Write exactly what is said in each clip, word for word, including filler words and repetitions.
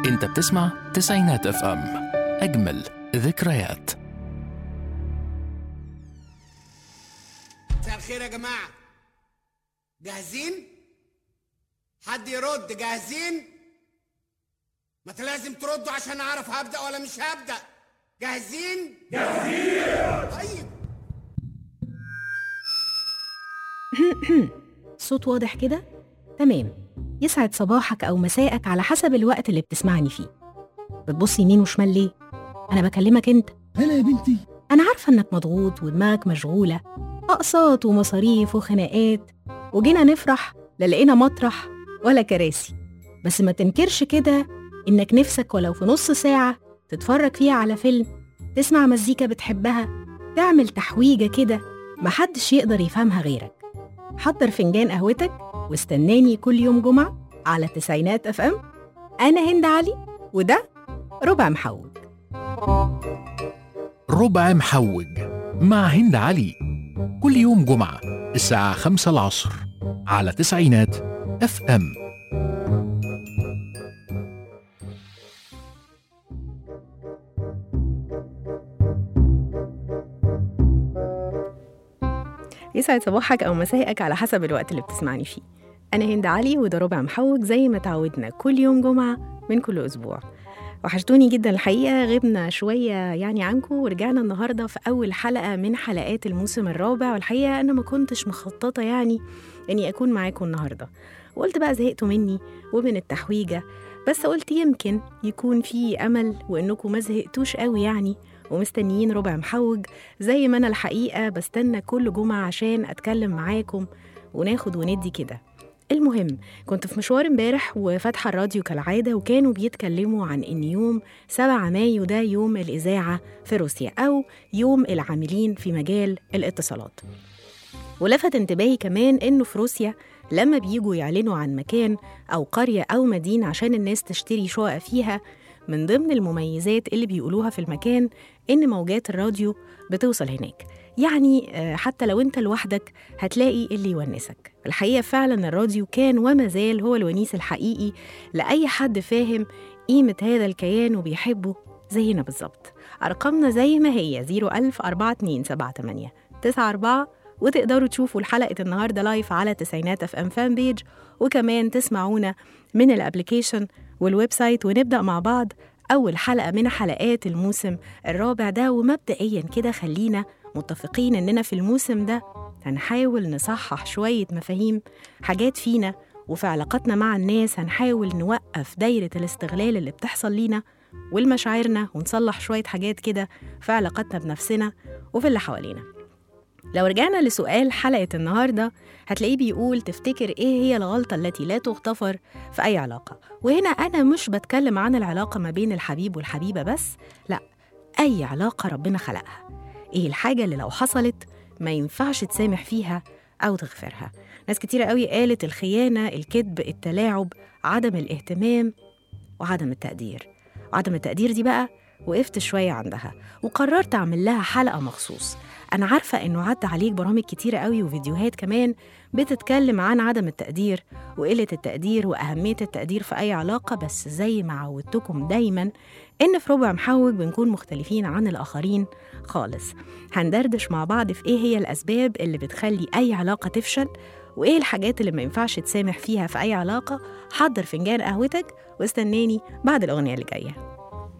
انت بتسمع تسعينات اف ام، اجمل ذكريات. مساء الخير يا جماعة، جاهزين؟ حد يرد؟ جاهزين؟ ما انت لازم تردوا عشان اعرف هبدأ ولا مش هبدأ. جاهزين؟ جاهزين. طيب صوت واضح كده؟ تمام. يسعد صباحك أو مساءك على حسب الوقت اللي بتسمعني فيه. بتبص يمين وشمال ليه؟ أنا بكلمك أنت. هلا يا بنتي. أنا عارفة إنك مضغوط ودماغك مشغولة، أقساط ومصاريف وخناقات، وجينا نفرح لا لقينا مطرح ولا كراسي. بس ما تنكرش كده إنك نفسك ولو في نص ساعة تتفرج فيها على فيلم، تسمع مزيكا بتحبها، تعمل تحويجة كده محدش يقدر يفهمها غيرك. حضر فنجان قهوتك واستناني كل يوم جمعة على تسعينات اف ام. أنا هند علي وده ربع محوج. ربع محوج مع هند علي، كل يوم جمعة الساعة خمسة العصر على تسعينات اف ام. يسعد صباحك أو مساءك على حسب الوقت اللي بتسمعني فيه. أنا هند علي وده ربع محوج زي ما تعودنا كل يوم جمعة من كل أسبوع. وحشتوني جدا الحقيقة، غبنا شوية يعني عنكم ورجعنا النهاردة في أول حلقة من حلقات الموسم الرابع. والحقيقة أنا ما كنتش مخططة يعني أني أكون معاكم النهاردة، وقلت بقى زهقتوا مني ومن التحويجة، بس قلت يمكن يكون في أمل وإنكم ما زهقتوش قوي يعني ومستنيين ربع محوج زي ما أنا الحقيقة بستنى كل جمعة عشان أتكلم معاكم وناخد وندي كده. المهم، كنت في مشوار امبارح وفاتحة الراديو كالعادة، وكانوا بيتكلموا عن إن يوم سبعة مايو ده يوم الإذاعة في روسيا أو يوم العاملين في مجال الاتصالات. ولفت انتباهي كمان إنه في روسيا لما بيجوا يعلنوا عن مكان أو قرية أو مدينة عشان الناس تشتري شقق فيها، من ضمن المميزات اللي بيقولوها في المكان إن موجات الراديو بتوصل هناك. يعني حتى لو انت لوحدك هتلاقي اللي يونسك. الحقيقة فعلا الراديو كان وما زال هو الونيس الحقيقي لأي حد فاهم قيمة هذا الكيان وبيحبه زينا بالظبط. أرقامنا زي ما هي زيرو ألف أربعة اتنين سبعة تمانية تسعة أربعة، وتقدروا تشوفوا الحلقة النهاردة لايف على تسعينات اف ام فان بيج، وكمان تسمعونا من الابليكيشن والويب سايت. ونبدأ مع بعض أول حلقة من حلقات الموسم الرابع ده. ومبدئيا كده خلينا متفقين إننا في الموسم ده هنحاول نصحح شوية مفاهيم، حاجات فينا وفي علاقاتنا مع الناس. هنحاول نوقف دايرة الاستغلال اللي بتحصل لينا والمشاعرنا، ونصلح شوية حاجات كده في علاقاتنا بنفسنا وفي اللي حوالينا. لو رجعنا لسؤال حلقة النهاردة هتلاقيه بيقول تفتكر إيه هي الغلطة التي لا تغتفر في أي علاقة؟ وهنا أنا مش بتكلم عن العلاقة ما بين الحبيب والحبيبة بس، لا، أي علاقة ربنا خلقها. إيه الحاجة اللي لو حصلت ما ينفعش تسامح فيها أو تغفرها؟ ناس كتيرة قوي قالت الخيانة، الكذب، التلاعب، عدم الاهتمام وعدم التقدير. وعدم التقدير دي بقى وقفت شوية عندها وقررت أعمل لها حلقة مخصوص. أنا عارفة إنه عدى عليك برامج كتيرة قوي وفيديوهات كمان بتتكلم عن عدم التقدير وقلة التقدير وأهمية التقدير في أي علاقة، بس زي ما عودتكم دايماً إن في ربع محوج بنكون مختلفين عن الآخرين خالص. هندردش مع بعض في إيه هي الأسباب اللي بتخلي أي علاقة تفشل، وإيه الحاجات اللي ما ينفعش تسامح فيها في أي علاقة. حضر فنجان قهوتك واستناني بعد الأغنية اللي جاية.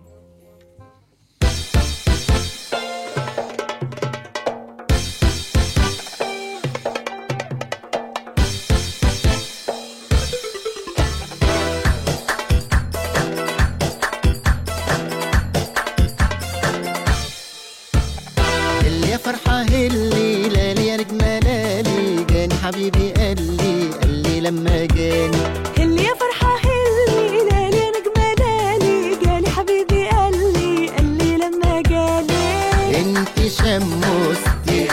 حبيبي قال لي قال لي لما جاني اللي يا فرحة هلي لالي يا نجمة لالي جالي حبيبي قال لي قال لي لما جاني انت شمستي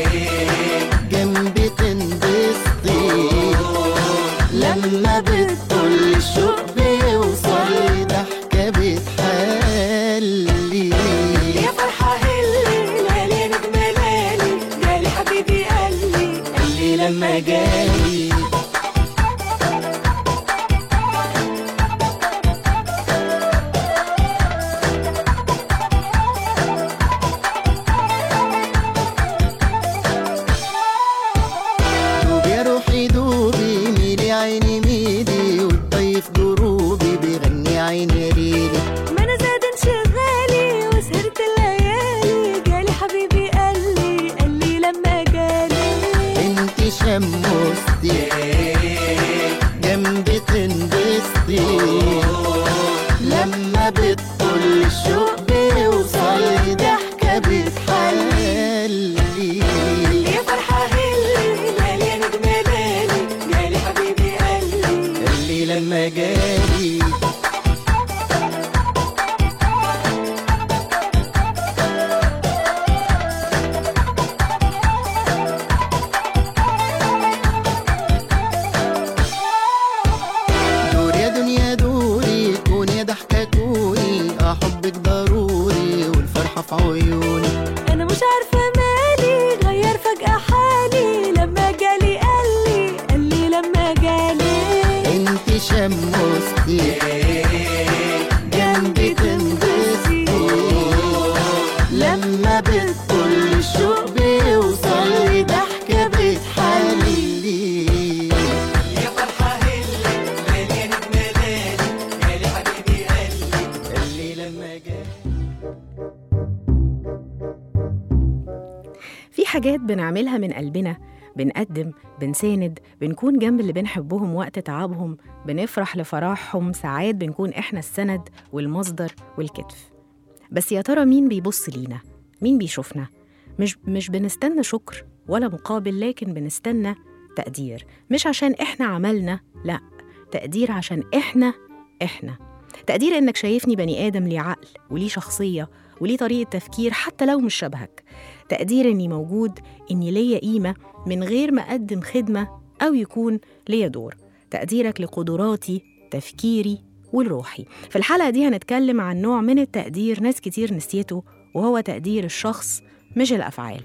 جنبي تنبسطي لما بتطل الشوق بيوصل ضحكة بتحلي يا فرحة هلي لالي يا نجمة لالي جالي حبيبي قال لي قال لي لما جالي لما جالي. دور يا دنيا دوري، كون يا ضحكة كوني، أحبك ضروري والفرحة في عيوني. انا مش عارفه مالي غير فجاه حالي لما جالي قالي قالي لما جالي. انت شمستي جنبي تنبسطي، لما بتطل الشوق بيوصل لي ضحكة بتحلي. يا فرحة هلي ليلي نجم ليلي جالي حبيبي قالي قالي لما جالي. في حاجات بنعملها من قلبنا، بنقدم، بنساند، بنكون جنب اللي بنحبهم وقت تعبهم، بنفرح لفرحهم، ساعات بنكون إحنا السند والمصدر والكتف. بس يا ترى مين بيبص لينا؟ مين بيشوفنا؟ مش, مش بنستنى شكر ولا مقابل، لكن بنستنى تقدير. مش عشان إحنا عملنا، لأ، تقدير عشان إحنا إحنا تقدير إنك شايفني بني آدم ليه عقل وليه شخصية وليه طريقة تفكير حتى لو مش شبهك. تقدير إني موجود، إني ليا قيمة من غير ما أقدم خدمة أو يكون ليا دور. تقديرك لقدراتي، تفكيري والروحي. في الحلقة دي هنتكلم عن نوع من التقدير ناس كتير نسيته، وهو تقدير الشخص مش الأفعال.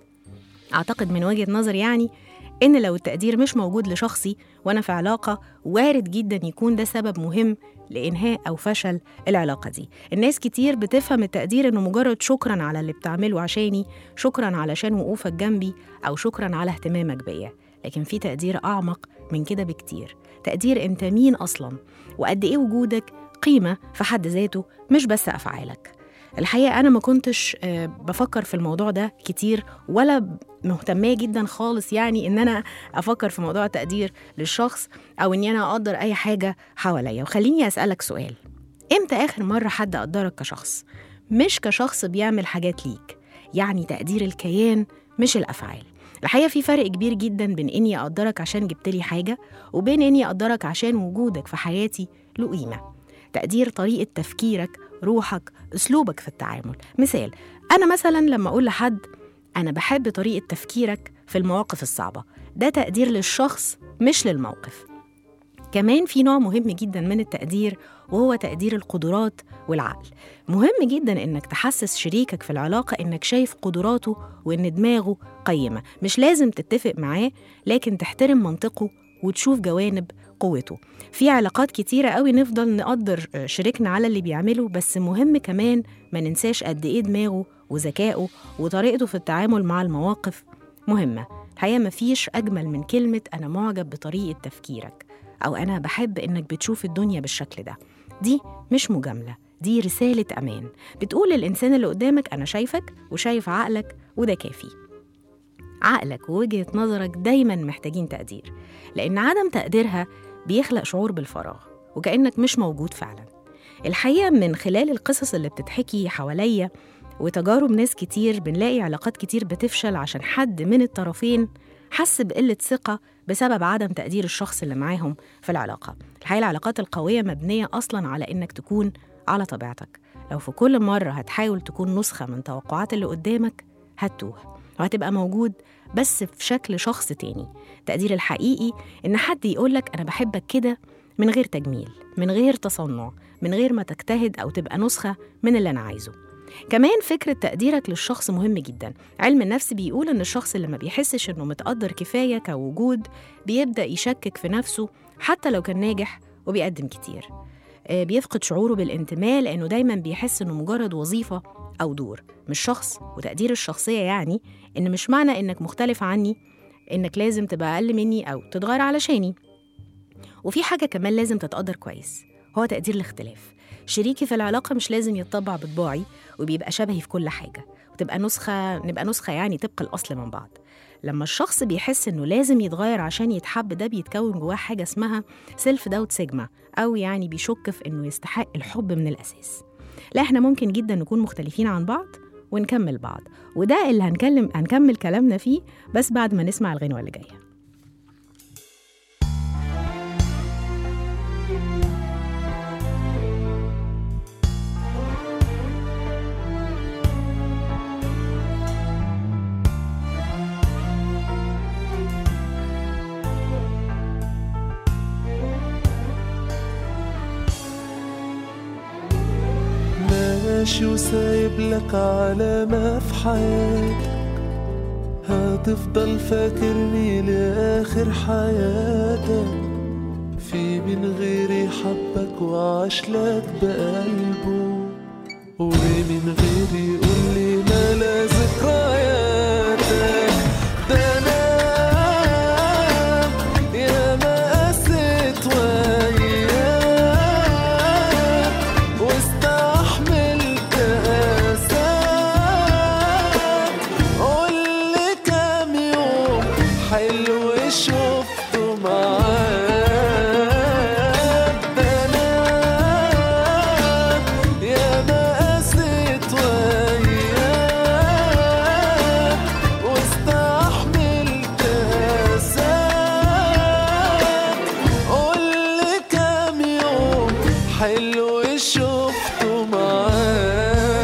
أعتقد من وجهة نظر يعني إن لو التقدير مش موجود لشخصي وأنا في علاقة، وارد جداً يكون ده سبب مهم لإنهاء أو فشل العلاقة دي. الناس كتير بتفهم التقدير إنه مجرد شكراً على اللي بتعمله عشاني، شكراً علشان وقوفك جنبي، أو شكراً على اهتمامك بيا. لكن في تقدير أعمق من كده بكتير. تقدير أنت مين أصلاً، وقد إيه وجودك قيمة في حد ذاته، مش بس أفعالك. الحقيقة أنا ما كنتش بفكر في الموضوع ده كتير، ولا مهتمية جدا خالص يعني إن أنا أفكر في موضوع التقدير للشخص، أو إني أنا أقدر أي حاجة حواليا. وخليني أسألك سؤال: إمتى آخر مرة حد قدرك كشخص، مش كشخص بيعمل حاجات ليك؟ يعني تقدير الكيان مش الأفعال. الحقيقة في فرق كبير جدا بين إني أقدرك عشان جبتلي حاجة، وبين إني أقدرك عشان وجودك في حياتي له قيمة. تقدير طريقة تفكيرك، روحك، أسلوبك في التعامل. مثال، أنا مثلا لما أقول لحد أنا بحب طريقة تفكيرك في المواقف الصعبة، ده تقدير للشخص مش للموقف. كمان في نوع مهم جدا من التقدير، وهو تقدير القدرات والعقل. مهم جدا إنك تحسس شريكك في العلاقة إنك شايف قدراته وإن دماغه قيمة. مش لازم تتفق معاه، لكن تحترم منطقه وتشوف جوانب قوته. في علاقات كتيرة قوي نفضل نقدر شريكنا على اللي بيعمله، بس مهم كمان ما ننساش قد إيه دماغه وذكائه وطريقته في التعامل مع المواقف مهمة. الحقيقة مفيش أجمل من كلمة أنا معجب بطريقة تفكيرك، أو أنا بحب إنك بتشوف الدنيا بالشكل ده. دي مش مجاملة، دي رسالة أمان بتقول للإنسان اللي قدامك أنا شايفك وشايف عقلك، وده كافي. عقلك ووجهة نظرك دايماً محتاجين تقدير، لأن عدم تقديرها بيخلق شعور بالفراغ وكأنك مش موجود فعلاً. الحقيقة من خلال القصص اللي بتتحكي حواليا وتجارب ناس كتير، بنلاقي علاقات كتير بتفشل عشان حد من الطرفين حس بقلة ثقة بسبب عدم تقدير الشخص اللي معاهم في العلاقة. الحقيقة العلاقات القوية مبنية أصلاً على إنك تكون على طبيعتك. لو في كل مرة هتحاول تكون نسخة من توقعات اللي قدامك، هتتوه وهتبقى موجود بس في شكل شخص تاني. التقدير الحقيقي إن حد يقولك أنا بحبك كده، من غير تجميل، من غير تصنع، من غير ما تجتهد أو تبقى نسخة من اللي أنا عايزه. كمان فكرة تقديرك للشخص مهم جدا. علم النفس بيقول إن الشخص اللي ما بيحسش إنه متقدر كفاية كوجود بيبدأ يشكك في نفسه حتى لو كان ناجح وبيقدم كتير. بيفقد شعوره بالانتماء لأنه دايما بيحس إنه مجرد وظيفة أو دور مش شخص. وتقدير الشخصية يعني إن مش معنى إنك مختلف عني إنك لازم تبقى أقل مني أو تتغير علشاني. وفي حاجة كمان لازم تتقدر كويس، هو تقدير الاختلاف. شريكي في العلاقة مش لازم يتطبع بطباعي وبيبقى شبهي في كل حاجة، وتبقى نسخة نبقى نسخة يعني طبق الأصل من بعض. لما الشخص بيحس إنه لازم يتغير عشان يتحب، ده بيتكون جواه حاجة اسمها سيلف داوت سيجما، أو يعني بيشك في إنه يستحق الحب من الأساس. لا، إحنا ممكن جدا نكون مختلفين عن بعض ونكمل بعض، وده اللي هنكلم هنكمل كلامنا فيه بس بعد ما نسمع الغنوة اللي جاية. ماشي وسايب لك علامة في حياتك، هتفضل فاكرني لآخر حياتك. في من غيري حبك وعاش لك بقلبه، ومن غيري يقولي ملا ذكرياتك. ده أنا يا ما قست وياك واستحملت قاساك. قولي كام يوم حلو شفته معاك. ده أنا يا ما قست وياك واستحملت قاساك. قولي كام يوم حلو شفته معاك.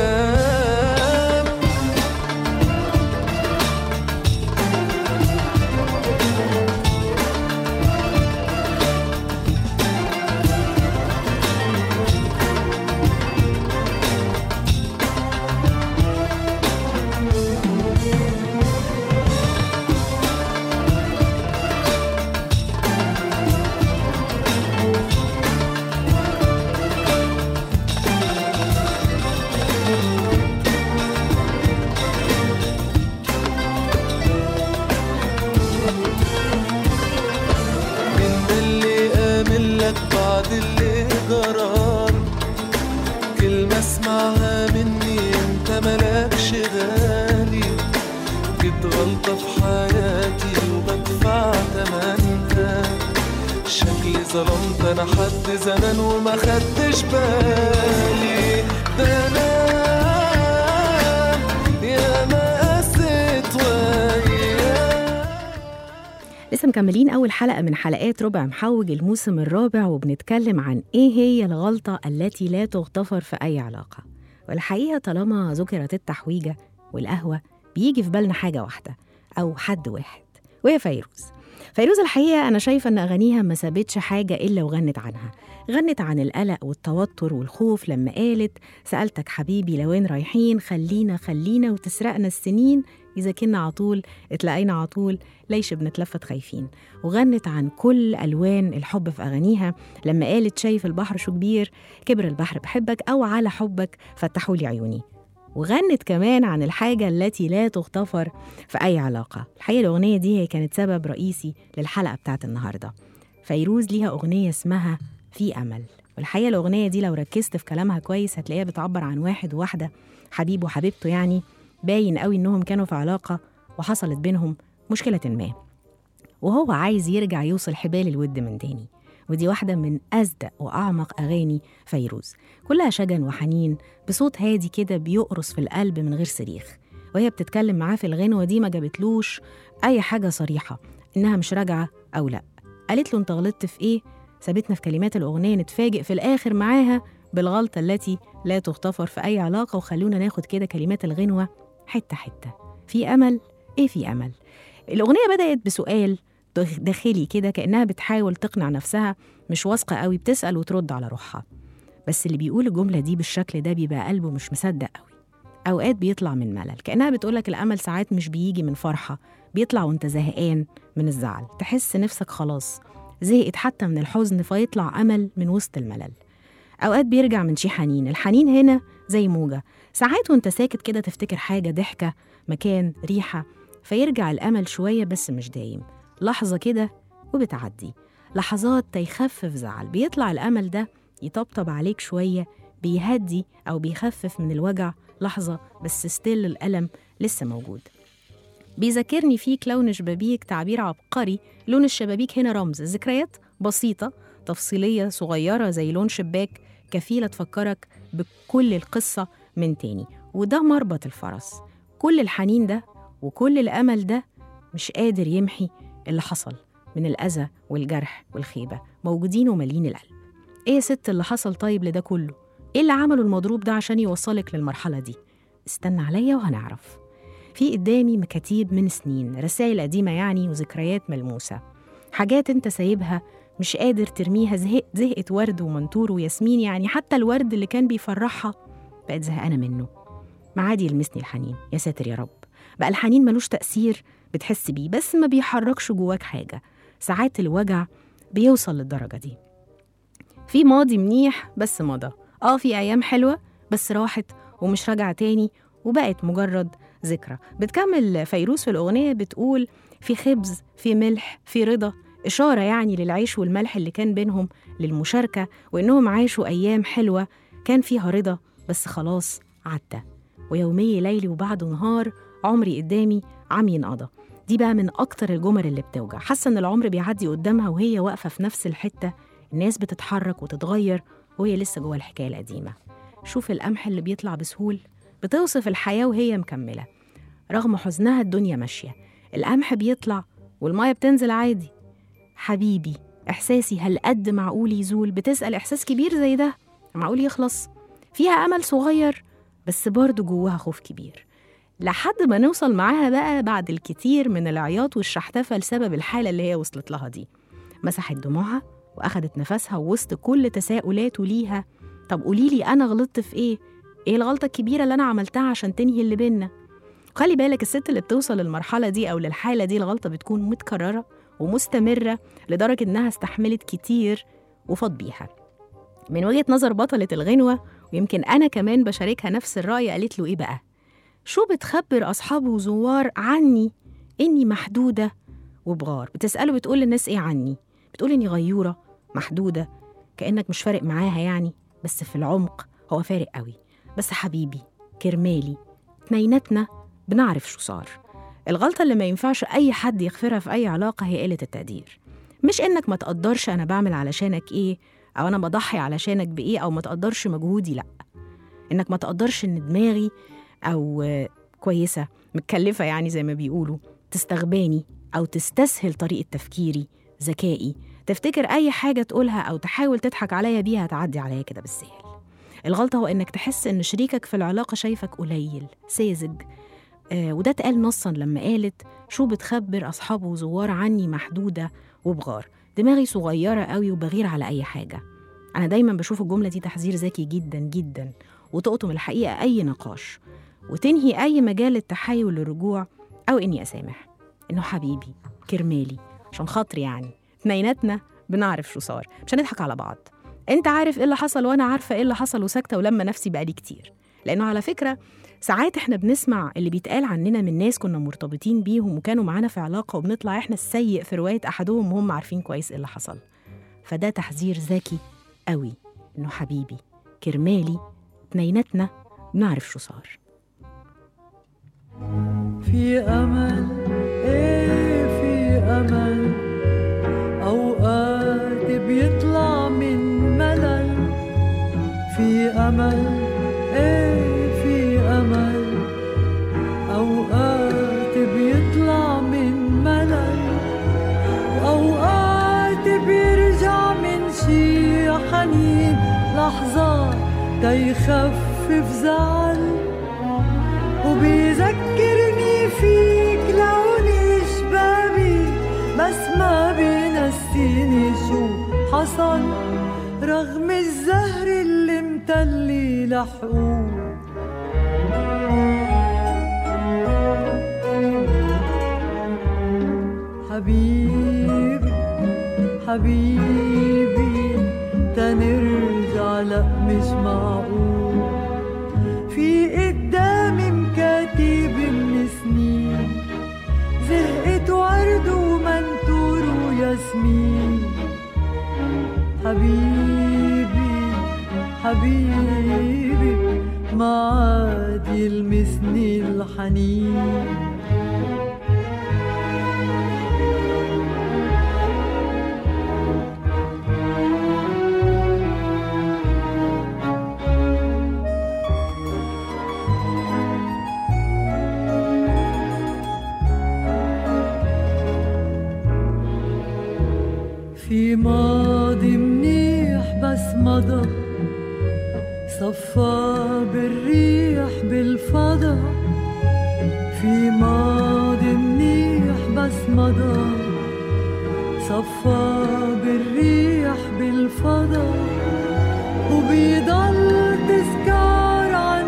من اللي آمن لك بعد اللي جرار، كلمة اسمعها مني انت ملكش غالي. جيت غلطة في حياتي وبدفع تمنها، شكلي ظلمت انا حد زمان وما خدتش بالي. ده انا يا ما قست وياك. لسه مكملين أول حلقة من حلقات ربع محوج الموسم الرابع، وبنتكلم عن إيه هي الغلطة التي لا تغتفر في أي علاقة. والحقيقة طالما ذكرت التحويجة والقهوة بيجي في بالنا حاجة واحدة أو حد واحد، وهي فيروز. فيروز الحقيقة أنا شايفة أن أغانيها ما سابتش حاجة إلا وغنت عنها. غنت عن القلق والتوتر والخوف لما قالت سألتك حبيبي لوين رايحين، خلينا خلينا وتسرقنا السنين، إذا كنا عطول اتلاقينا عطول ليش بنتلفت خايفين. وغنت عن كل ألوان الحب في أغانيها لما قالت شايف البحر شو كبير، كبر البحر بحبك، أو على حبك فتحولي عيوني. وغنت كمان عن الحاجة التي لا تغتفر في أي علاقة. الحقيقة الأغنية دي هي كانت سبب رئيسي للحلقة بتاعت النهاردة. فيروز ليها أغنية اسمها في أمل، والحقيقة الأغنية دي لو ركزت في كلامها كويس هتلاقيها بتعبر عن واحد وواحدة، حبيب وحبيبته، يعني باين قوي إنهم كانوا في علاقة وحصلت بينهم مشكلة ما، وهو عايز يرجع يوصل حبال الود من تاني. ودي واحدة من أصدق وأعمق أغاني فيروز، كلها شجن وحنين بصوت هادي كده بيقرص في القلب من غير صريخ. وهي بتتكلم معاه في الغنوة دي ما جابتلوش أي حاجة صريحة إنها مش راجعة أو لأ، قالت له أنت غلطت في إيه، سابتنا في كلمات الأغنية نتفاجئ في الآخر معاها بالغلطة التي لا تغتفر في أي علاقة. وخلونا ناخد كده كلمات الغنوة حتة حتة. في أمل، إيه في أمل؟ الأغنية بدأت بسؤال داخلي كده، كأنها بتحاول تقنع نفسها، مش واثقة قوي، بتسأل وترد على روحها. بس اللي بيقول الجملة دي بالشكل ده بيبقى قلبه مش مصدق قوي، أوقات بيطلع من ملل، كأنها بتقولك الأمل ساعات مش بيجي من فرحة، بيطلع وانت زهقان من الزعل، تحس نفسك خلاص زهقت حتى من الحزن فيطلع أمل من وسط الملل. أوقات بيرجع من شي حنين، الحنين هنا زي موجة، ساعات وانت ساكت كده تفتكر حاجة، ضحكة، مكان، ريحة، فيرجع الأمل شوية بس مش دايم، لحظة كده وبتعدي، لحظات تيخفف زعل، بيطلع الأمل ده يطبطب عليك شوية، بيهدي أو بيخفف من الوجع لحظة، بس ستيل الألم لسه موجود. بيذكرني فيك لون شبابيك، تعبير عبقري. لون الشبابيك هنا رمز، ذكريات بسيطة تفصيلية صغيرة زي لون شباك كفيلة تفكرك بكل القصة من تاني. وده مربط الفرس، كل الحنين ده وكل الأمل ده مش قادر يمحي اللي حصل من الأذى والجرح والخيبة، موجودين ومالين القلب. إيه يا ست اللي حصل طيب لده كله؟ إيه اللي عمله المضروب ده عشان يوصلك للمرحلة دي؟ استنى عليا وهنعرف. في قدامي مكاتيب من سنين، رسائل قديمة يعني وذكريات ملموسة، حاجات انت سايبها مش قادر ترميها، زهقت زهقت ورد ومنطور وياسمين، يعني حتى الورد اللي كان بيفرحها بقت زهقانة منه. معادي يلمسني الحنين، يا ساتر يا رب. بقى الحنين ملوش تأثير بتحس بيه بس ما بيحركش جواك حاجة. ساعات الوجع بيوصل للدرجة دي. في ماضي منيح بس مضى، آه في أيام حلوة بس راحت ومش راجعة تاني وبقت مجرد ذكرى. بتكمل فيروز في الأغنية بتقول في خبز، في ملح، في رضا، إشارة يعني للعيش والملح اللي كان بينهم، للمشاركة، وإنهم عاشوا أيام حلوة كان فيها رضا بس خلاص عدى. ويومي ليلي وبعده نهار، عمري قدامي عم ينقضى. دي بقى من أكتر الجمل اللي بتوجع. حاسة إن العمر بيعدي قدامها وهي واقفة في نفس الحتة، الناس بتتحرك وتتغير وهي لسه جوه الحكاية القديمة. شوف القمح اللي بيطلع بسهول. بتوصف الحياة وهي مكملة رغم حزنها، الدنيا ماشية، القمح بيطلع والمية بتنزل عادي. حبيبي إحساسي هل قد معقول يزول؟ بتسأل إحساس كبير زي ده معقول يخلص؟ فيها أمل صغير بس برضو جواها خوف كبير، لحد ما نوصل معاها بقى بعد الكتير من العياط والشحتفة لسبب الحالة اللي هي وصلت لها دي. مسحت دموعها وأخدت نفسها وسط كل تساؤلاته ليها. طب قوليلي أنا غلطت في إيه؟ إيه الغلطة الكبيرة اللي أنا عملتها عشان تنهي اللي بينا؟ خلي بالك الست اللي بتوصل للمرحلة دي أو للحالة دي الغلطة بتكون متكررة ومستمرة لدرجة إنها استحملت كتير وفاض بيها. من وجهة نظر بطلة الغنوة، ويمكن أنا كمان بشاركها نفس الرأي، قالت له إيه بقى؟ شو بتخبر أصحابه وزوار عني إني محدودة وبغار؟ بتسأله بتقول للناس إيه عني؟ بتقول إني غيورة محدودة، كأنك مش فارق معاها يعني، بس في العمق هو فارق قوي. بس حبيبي كرمالي اتنيناتنا بنعرف شو صار. الغلطة اللي ما ينفعش أي حد يغفرها في أي علاقة هي قلة التقدير. مش إنك ما تقدرش أنا بعمل علشانك إيه أو أنا بضحي علشانك بإيه، أو ما تقدرش مجهودي، لأ. إنك ما تقدرش إن دماغي أو كويسة متكلفة يعني زي ما بيقولوا تستغباني أو تستسهل طريقة تفكيري، ذكائي، تفتكر أي حاجة تقولها أو تحاول تضحك عليا بيها تعدي عليا كده بالسهل. الغلطة هو إنك تحس إن شريكك في العلاقة شايفك قليل ساذج. آه وده اتقال نصاً لما قالت شو بتخبر أصحابه وزوار عني محدودة وبغار. دماغي صغيرة قوي وبغير على أي حاجة. أنا دايماً بشوف الجملة دي تحذير ذكي جداً جداً، وتقطم الحقيقة أي نقاش وتنهي أي مجال للتحايل للرجوع أو إني أسامح. إنه حبيبي كرمالي عشان خاطري يعني اتنيناتنا بنعرف شو صار، مش هنضحك على بعض. انت عارف ايه اللي حصل وانا عارفه ايه اللي حصل وساكته ولما نفسي بقالي كتير. لانه على فكره ساعات احنا بنسمع اللي بيتقال عننا من ناس كنا مرتبطين بيهم وكانوا معانا في علاقه، وبنطلع احنا السيء في روايه احدهم وهم عارفين كويس ايه اللي حصل. فده تحذير ذكي قوي، انه حبيبي كرمالي اتنيناتنا بنعرف شو صار. في امل، ايه في امل، اوقات بيطلع من ملل. في امل، ايه في امل، اوقات بيطلع من ملل، واوقات بيرجع من شي حنين لحظات تيخفف زعل، وبيذكرني فيك لوني شبابي بس ما بينسيني شو حصل، رغم الزهر اللي متلي لحقوق. حبيبي حبيبي تنرجع لأ مش معقول، في قدامي مكاتب من سنين، زهقت ورد ومنتور وياسمين. حبيبي حبيبي ما عاد يلمسني الحنين. في ماضي منيح بس مضى، صفى بالريح بالفضا. في ماضي منيح بس مضى، صفى بالريح بالفضا، وبيضل تذكار عن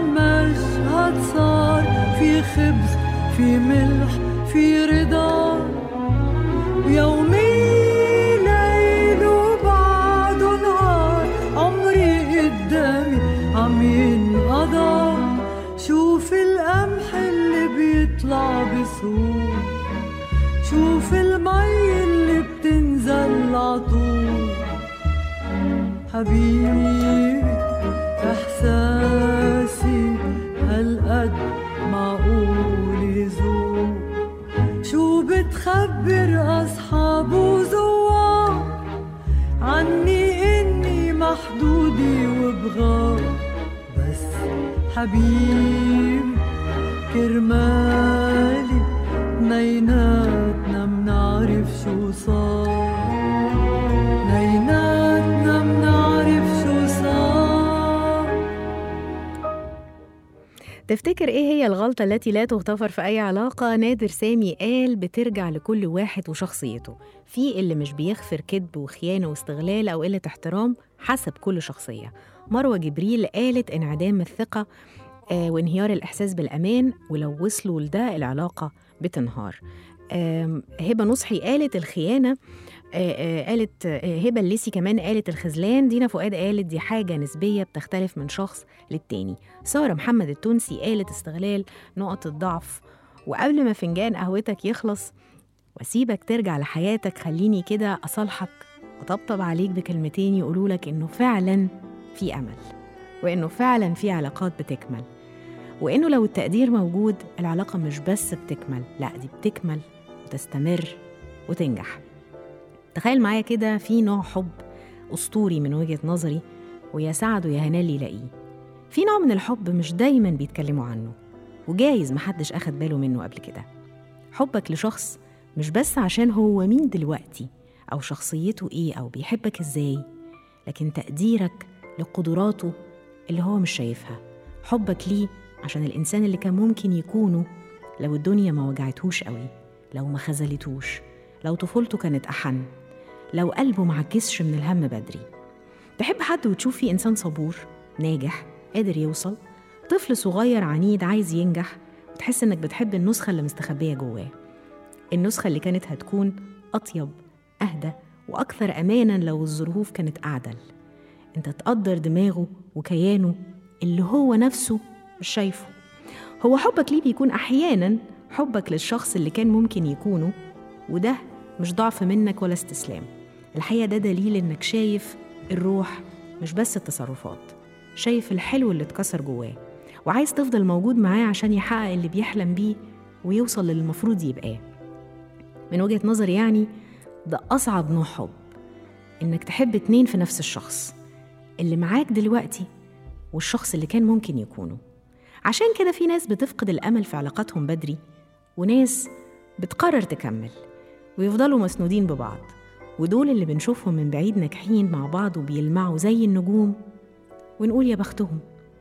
خبز في ملح في رضا، يومي ليل وبعد نهار، عمري قدامي عم ينقضى. شوف القمح اللي بيطلع بسهول، شوف المي اللي بتنزل عطول. حبيبي إحساسي هالقد معقول يزول، شو بتخبر أصحاب وزوار عني إني محدودي وبغار. بس حبيبي كرمالي نيناتنا منعرف شو صار، نيناتنا منعرف شو صار. تفتكر إيه هي الغلطة التي لا تغتفر في أي علاقة؟ نادر سامي قال بترجع لكل واحد وشخصيته، في اللي مش بيغفر كذب وخيانة واستغلال أو قلة احترام حسب كل شخصية. مروة جبريل قالت انعدام الثقة آه وانهيار الإحساس بالأمان، ولو وصلوا لده العلاقة بتنهار. آه هبة نصحي قالت الخيانة، آه آه قالت آه هبة الليسي كمان قالت الخذلان. دينا فؤاد قالت دي حاجة نسبية بتختلف من شخص للتاني. سارة محمد التونسي قالت استغلال نقط الضعف. وقبل ما فنجان قهوتك يخلص واسيبك ترجع لحياتك، خليني كده أصالحك وطبطب عليك بكلمتين يقولولك إنه فعلا في أمل، وإنه فعلا في علاقات بتكمل، وإنه لو التقدير موجود العلاقة مش بس بتكمل، لا دي بتكمل وتستمر وتنجح. تخيل معايا كده في نوع حب أسطوري من وجهة نظري، ويا سعد ويا هنال يلاقيه. في نوع من الحب مش دايما بيتكلموا عنه، وجايز محدش أخد باله منه قبل كده. حبك لشخص مش بس عشان هو مين دلوقتي أو شخصيته إيه أو بيحبك إزاي، لكن تقديرك لقدراته اللي هو مش شايفها. حبك ليه عشان الإنسان اللي كان ممكن يكونه لو الدنيا ما وجعتهوش قوي، لو ما خذلتوش، لو طفولته كانت أحن، لو قلبه ما عكسش من الهم بدري. تحب حد وتشوف فيه إنسان صبور ناجح قادر يوصل، طفل صغير عنيد عايز ينجح، وتحس إنك بتحب النسخة اللي مستخبية جواه، النسخة اللي كانت هتكون أطيب أهدى وأكثر أماناً لو الظروف كانت أعدل. أنت تقدر دماغه وكيانه اللي هو نفسه مش شايفه. هو حبك ليه بيكون أحياناً حبك للشخص اللي كان ممكن يكونه، وده مش ضعف منك ولا استسلام. الحقيقة ده دليل إنك شايف الروح مش بس التصرفات، شايف الحلو اللي اتكسر جواه، وعايز تفضل موجود معاه عشان يحقق اللي بيحلم بيه ويوصل للي المفروض يبقاه. من وجهة نظري يعني ده أصعب نوع حب، إنك تحب اتنين في نفس الشخص، اللي معاك دلوقتي والشخص اللي كان ممكن يكونه. عشان كده في ناس بتفقد الأمل في علاقاتهم بدري، وناس بتقرر تكمل ويفضلوا مسنودين ببعض، ودول اللي بنشوفهم من بعيد ناجحين مع بعض وبيلمعوا زي النجوم ونقول يا بختهم.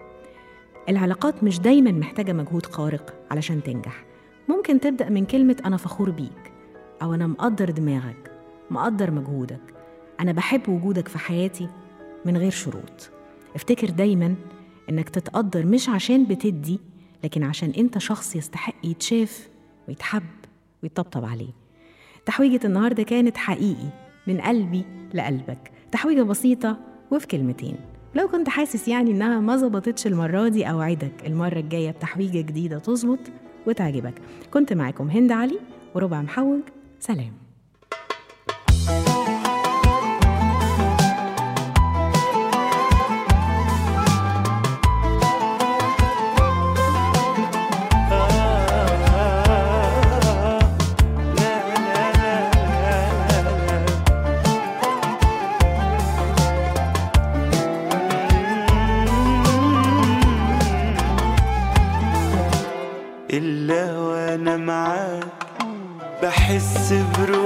العلاقات مش دايما محتاجة مجهود خارق علشان تنجح. ممكن تبدأ من كلمة أنا فخور بيك، أو أنا مقدر دماغك، مقدر مجهودك، أنا بحب وجودك في حياتي من غير شروط. افتكر دايما إنك تتقدر مش عشان بتدي، لكن عشان أنت شخص يستحق يتشاف ويتحب ويطبطب عليه. تحويجة النهاردة كانت حقيقي من قلبي لقلبك، تحويجة بسيطة وفي كلمتين. لو كنت حاسس يعني إنها ما زبطتش المرة دي، أوعدك المرة الجاية بتحويجة جديدة تظبط وتعجبك. كنت معاكم هند علي وربع محوج. سلام. إلا وأنا معاك بحس بروحي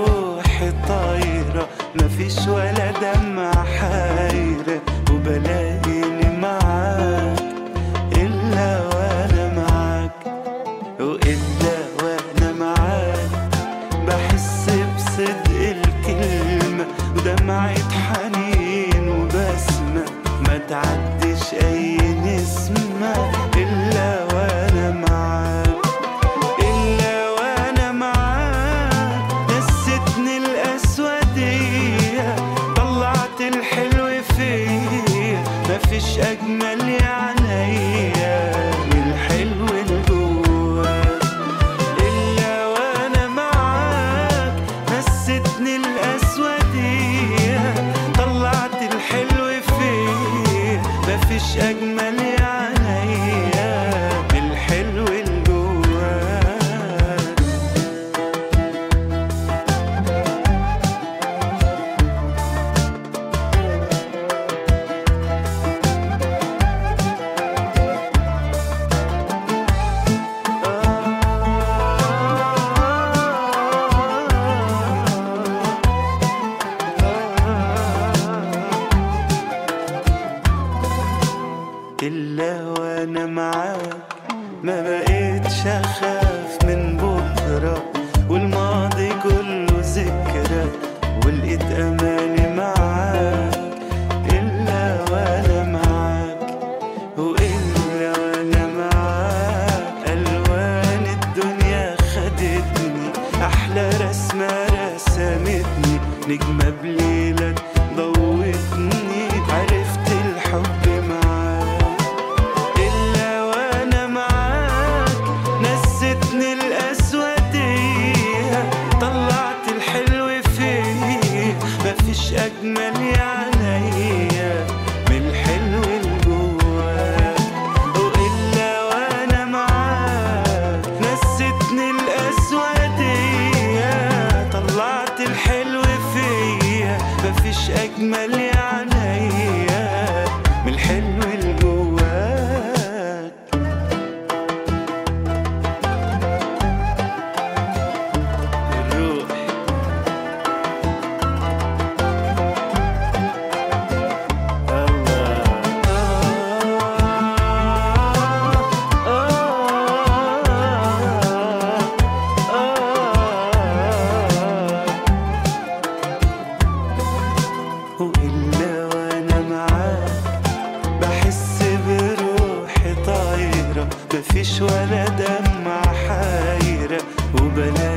مفيش أجمل يا عينيا بالحلو اللي جواك. إلا وأنا معاك ما بقيتش أخاف من بكرة، والماضي كله ذكرى ولقيت أماني معاك. إلا وأنا معاك وإلا وأنا معاك ألوان الدنيا خدتني، أحلى رسمة رسمتني، نجمة بليلك ضوتني، عرفت الحب معاك. إلا وأنا معاك نستني الأسودية، طلعت الحلو فيا، مفيش أجمل يا عينيا من الحلو اللي جواك. وإلا وأنا معاك نستني الأسودية، طلعت الحلو فيا، مفيش أجمل يا عينيا من الحلو اللي جواك. الروح وإلا وأنا معاك بحس بروحي طايرة، مفيش ولا دمعة حايرة، وبلا